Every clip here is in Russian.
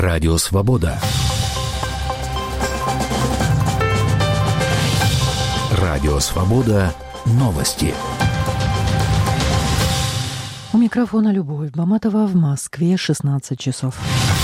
Радио Свобода. Радио Свобода. Новости. У микрофона Любовь Баматова, в Москве 16 часов.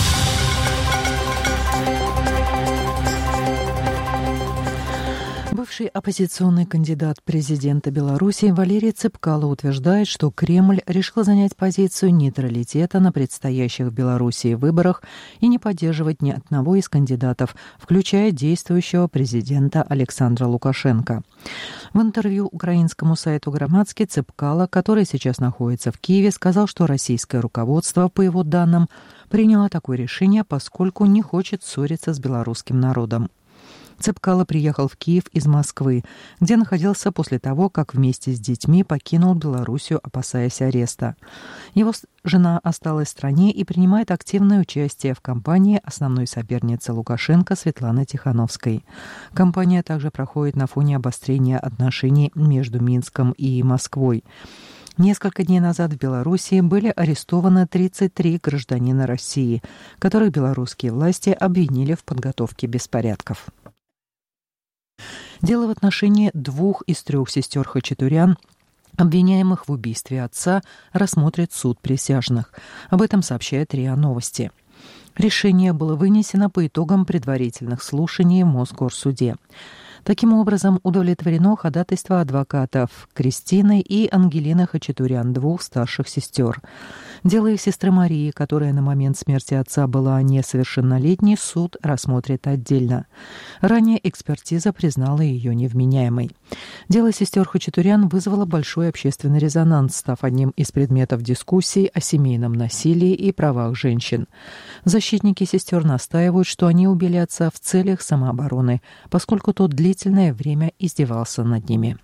Бывший оппозиционный кандидат президента Беларуси Валерий Цепкало утверждает, что Кремль решил занять позицию нейтралитета на предстоящих в Беларуси выборах и не поддерживать ни одного из кандидатов, включая действующего президента Александра Лукашенко. В интервью украинскому сайту «Громадский» Цепкало, который сейчас находится в Киеве, сказал, что российское руководство, по его данным, приняло такое решение, поскольку не хочет ссориться с белорусским народом. Цепкало приехал в Киев из Москвы, где находился после того, как вместе с детьми покинул Белоруссию, опасаясь ареста. Его жена осталась в стране и принимает активное участие в кампании основной соперницы Лукашенко Светланы Тихановской. Кампания также проходит на фоне обострения отношений между Минском и Москвой. Несколько дней назад в Белоруссии были арестованы 33 гражданина России, которых белорусские власти обвинили в подготовке беспорядков. Дело в отношении 2 из 3 сестер Хачатурян, обвиняемых в убийстве отца, рассмотрит суд присяжных. Об этом сообщает РИА Новости. Решение было вынесено по итогам предварительных слушаний в Мосгорсуде. Таким образом, удовлетворено ходатайство адвокатов Кристины и Ангелины Хачатурян, 2 старших сестер. Дело их сестры Марии, которая на момент смерти отца была несовершеннолетней, суд рассмотрит отдельно. Ранее экспертиза признала ее невменяемой. Дело сестер Хачатурян вызвало большой общественный резонанс, став одним из предметов дискуссий о семейном насилии и правах женщин. Защитники сестер настаивают, что они убили отца в целях самообороны, поскольку тот длительное время издевался над ними.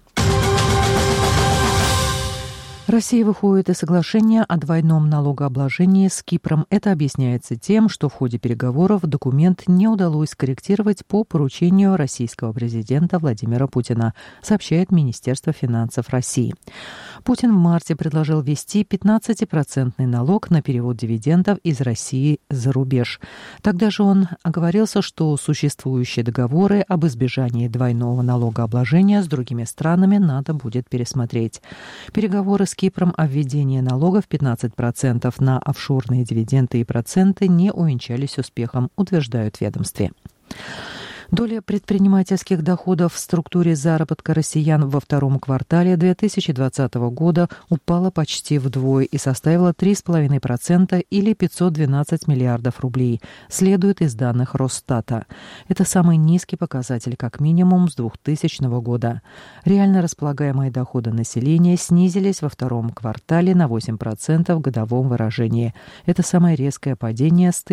Россия выходит из соглашения о двойном налогообложении с Кипром. Это объясняется тем, что в ходе переговоров документ не удалось скорректировать по поручению российского президента Владимира Путина, сообщает Министерство финансов России. Путин в марте предложил ввести 15% налог на перевод дивидендов из России за рубеж. Тогда же он оговорился, что существующие договоры об избежании двойного налогообложения с другими странами надо будет пересмотреть. Переговоры с Кипром о введении налогов 15% на офшорные дивиденды и проценты не увенчались успехом, утверждают в ведомстве. Доля предпринимательских доходов в структуре заработка россиян во втором квартале 2020 года упала почти вдвое и составила 3,5% или 512 миллиардов рублей, следует из данных Росстата. Это самый низкий показатель как минимум с 2000 года. Реально располагаемые доходы населения снизились во втором квартале на 8% в годовом выражении. Это самое резкое падение с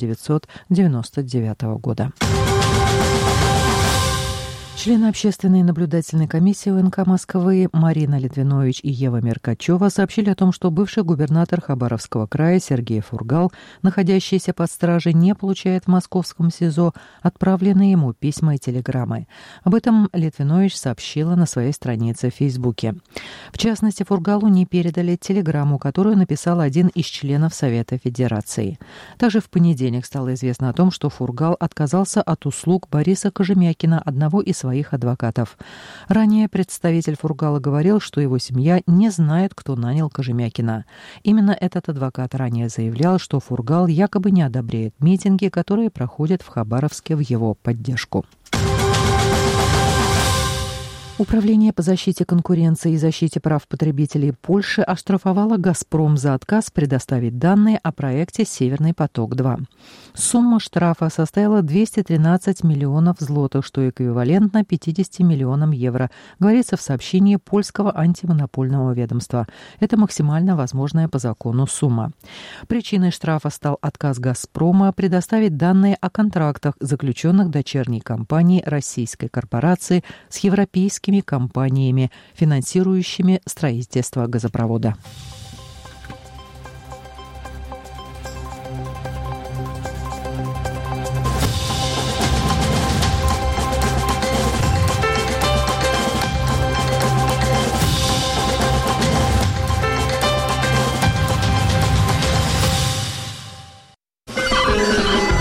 1999 года. Члены Общественной наблюдательной комиссии УНК Москвы Марина Литвинович и Ева Меркачева сообщили о том, что бывший губернатор Хабаровского края Сергей Фургал, находящийся под стражей, не получает в московском СИЗО отправленные ему письма и телеграммы. Об этом Литвинович сообщила на своей странице в Фейсбуке. В частности, Фургалу не передали телеграмму, которую написал один из членов Совета Федерации. Также в понедельник стало известно о том, что Фургал отказался от услуг Бориса Кожемякина, одного из своих адвокатов. Ранее представитель Фургала говорил, что его семья не знает, кто нанял Кожемякина. Именно этот адвокат ранее заявлял, что Фургал якобы не одобряет митинги, которые проходят в Хабаровске в его поддержку. Управление по защите конкуренции и защите прав потребителей Польши оштрафовало «Газпром» за отказ предоставить данные о проекте «Северный поток-2». Сумма штрафа составила 213 миллионов злотых, что эквивалентно 50 миллионам евро, говорится в сообщении польского антимонопольного ведомства. Это максимально возможная по закону сумма. Причиной штрафа стал отказ «Газпрома» предоставить данные о контрактах, заключенных дочерней компанией российской корпорации с европейскими компаниями, финансирующими строительство газопровода.